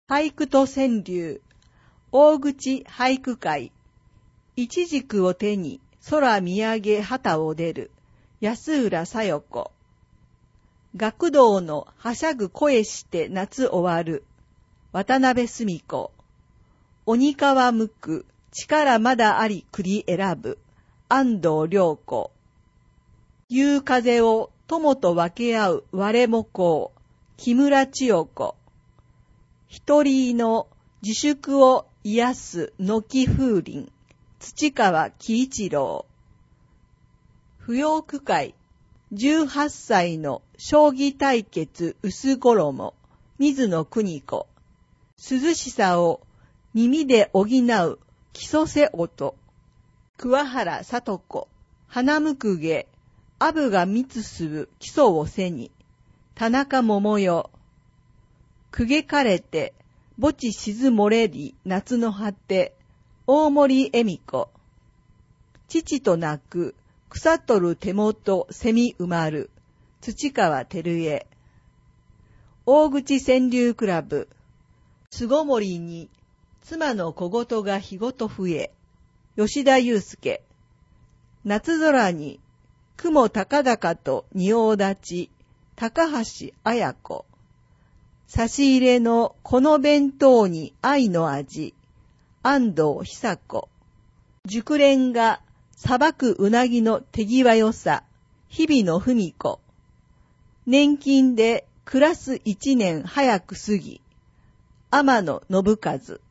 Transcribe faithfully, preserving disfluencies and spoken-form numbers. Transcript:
俳句と川柳、大口俳句会。一軸を手に空見上げ旗を出る安浦小夜子。学童のはしゃぐ声して夏終わる渡辺澄子。鬼皮むく力まだあり栗選ぶ安藤良子。夕風を友と分け合う我もこう木村千代子。一人の自粛を癒す軒風鈴土川喜一郎。扶養区会じゅうはっさいの将棋対決薄衣水野邦子。涼しさを耳で補う木曽瀬音。桑原聡子。花むくげアブが蜜する基礎を背に田中桃代。くげかれて墓地静漏れり夏の果て大森恵美子。父と泣く草取る手元蝉埋まる土川照江。大口川柳クラブ巣ごもりに妻の小言が日ごと増え吉田祐介。夏空に雲高々と仁王立ち高橋綾子。差し入れのこの弁当に愛の味安藤久子。熟練がさばくうなぎの手際よさ日々の文子。年金で暮らす一年早く過ぎ天野信和。